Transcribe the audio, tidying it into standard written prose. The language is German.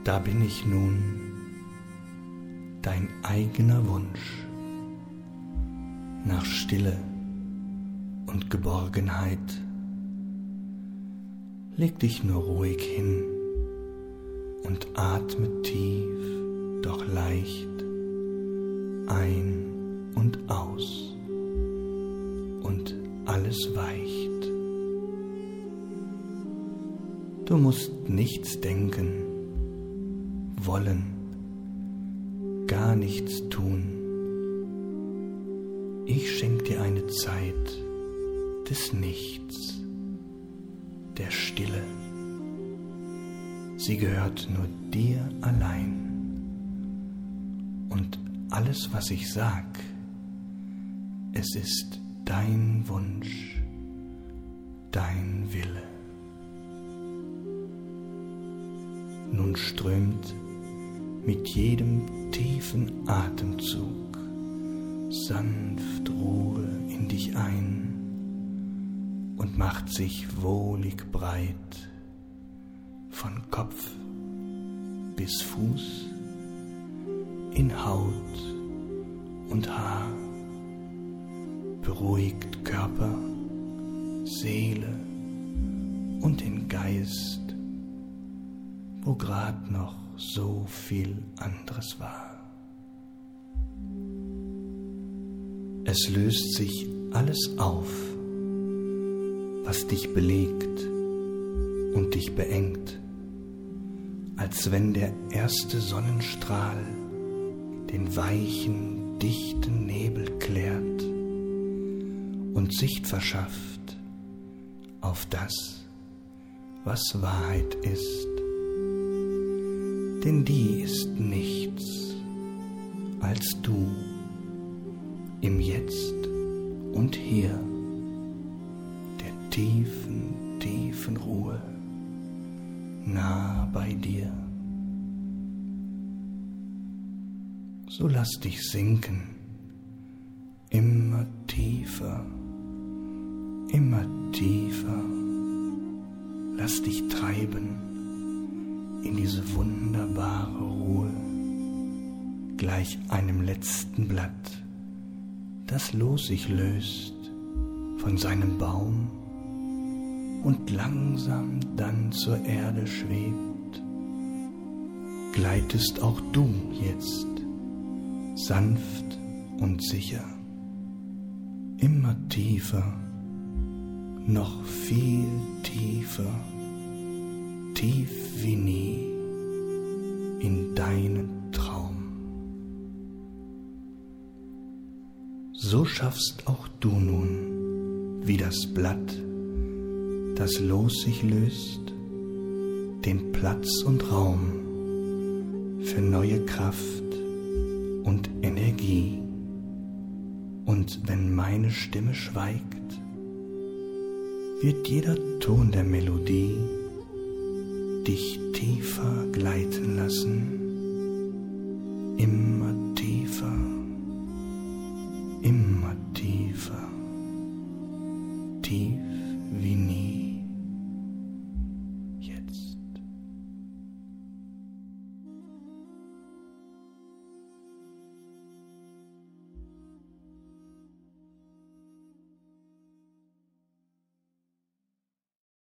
Da bin ich nun, dein eigener Wunsch nach Stille und Geborgenheit. Leg dich nur ruhig hin und atme tief, doch leicht ein und aus und alles weicht. Du musst nichts denken, wollen, gar nichts tun. Ich schenk dir eine Zeit des Nichts, der Stille. Sie gehört nur dir allein. Und alles, was ich sag, es ist dein Wunsch, dein Wille. Nun strömt mit jedem tiefen Atemzug sanft Ruhe in dich ein und macht sich wohlig breit von Kopf bis Fuß, in Haut und Haar, beruhigt Körper, Seele und den Geist, wo grad noch so viel anderes war. Es löst sich alles auf, was dich belegt und dich beengt, als wenn der erste Sonnenstrahl den weichen, dichten Nebel klärt und Sicht verschafft auf das, was Wahrheit ist. Denn die ist nichts als du im Jetzt und Hier, der tiefen, tiefen Ruhe, nah bei dir. So lass dich sinken, immer tiefer, immer tiefer. Lass dich treiben in diese wunderbare Ruhe, gleich einem letzten Blatt, das los sich löst von seinem Baum und langsam dann zur Erde schwebt. Gleitest auch du jetzt sanft und sicher, immer tiefer, noch viel tiefer, tief wie nie in deinen Traum. So schaffst auch du nun, wie das Blatt, das los sich löst, den Platz und Raum für neue Kraft und Energie. Und wenn meine Stimme schweigt, wird jeder Ton der Melodie dich tiefer gleiten lassen, immer